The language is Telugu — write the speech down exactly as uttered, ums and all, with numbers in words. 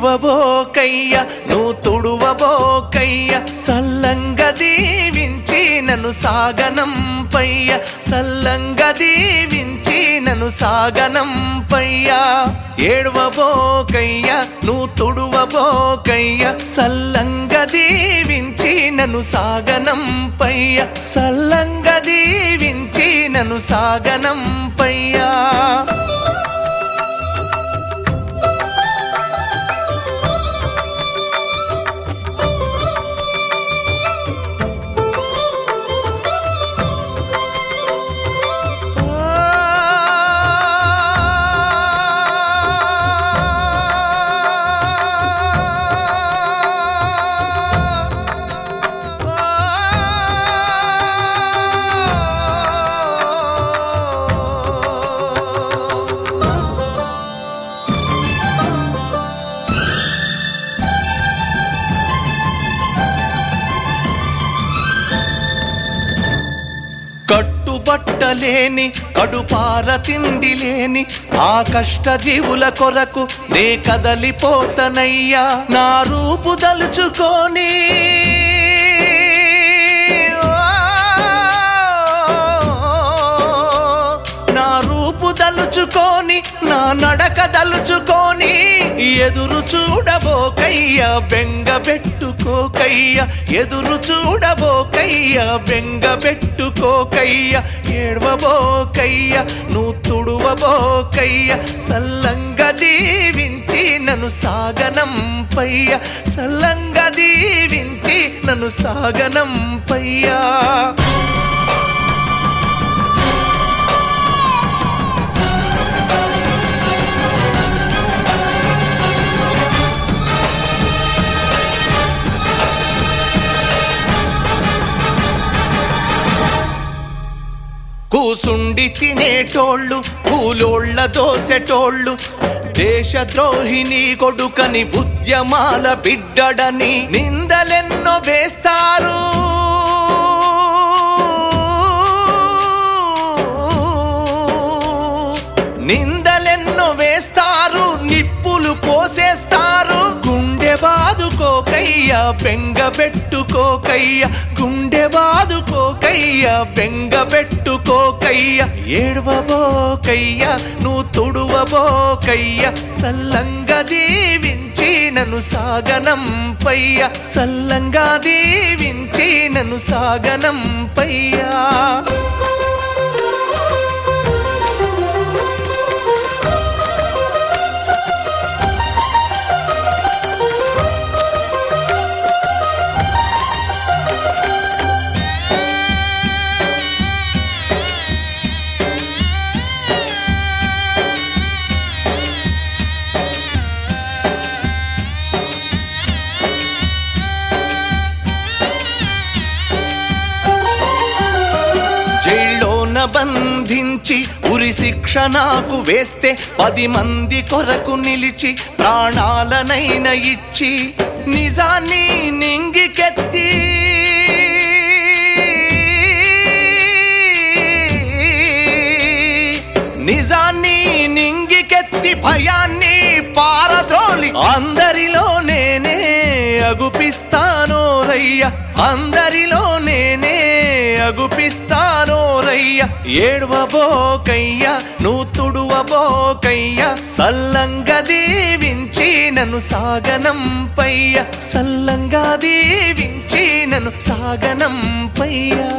ఏడ్వబోకయ్య నువ్వు తుడువబోకయ్య సల్లంగా దీవించి నన్ను సాగనంపయ్య సల్లంగా దీవించి నన్ను సాగనంపయ్య ఏడ్వబోకయ్య నువ్వు తుడువబోకయ్య సల్లంగా దీవించి నన్ను సాగనంపయ్య సల్లంగా దీవించి నన్ను సాగనంపయ్య కట్టుబట్టలేని కడుపార తిండి లేని ఆ కష్ట జీవుల కొరకు నే కదలిపోతనయ్యా నా రూపు దలుచుకొని నా రూపు దలుచుకొని నా నడక దలుచుకొని ఎదురు చూడబోకయ్య బెంగ పెట్టుకోకయ్య ఎదురు చూడబోకయ్య బెంగ పెట్టుకోకయ్య ఏడ్వబోకయ్య నువ్వు తుడువబోకయ్య సల్లంగా దీవించి నన్ను సాగనంపయ్య సల్లంగా దీవించి నన్ను సాగనంపయ్య కూసుండి తినేటోళ్ళు కూలోళ్ళ దోసెటోళ్ళు దేశద్రోహిని కొడుకని ఉద్యమాల బిడ్డడని నిందలెన్నో వేస్తారు నిందలెన్నో వేస్తారు నిప్పులు పోసేస్తారు గుండె బాదుకోకయ్య బెంగ పెట్టుకోకయ్య గుండె బాదుకోకయ్య బెంగ పెట్టుకోకయ్య ఏడ్వబోకయ్య నువ్వు తుడువబోకయ్య సల్లంగా దీవించి నన్ను సాగనంపయ్య సల్లంగా దీవించి నన్ను సాగనంపయ్య బంధించి ఉరి శిక్ష నాకు వేస్తే పది మంది కొరకు నిలిచి ప్రాణాలనైనా ఇచ్చి నిజాన్ని నింగికెత్తి నిజాన్ని నింగికెత్తి భయాన్ని పారద్రోలి అందరిలో నేనే అగుపిస్తానో రయ్య అందరిలో నేనే అగుపిస్తానో రయ్య ఏడ్వబోకయ్య నువ్వు తుడువబోకయ్య సల్లంగా దీవించి నన్ను సాగనంపయ్య సల్లంగా దీవించి నన్ను సాగనంపయ్య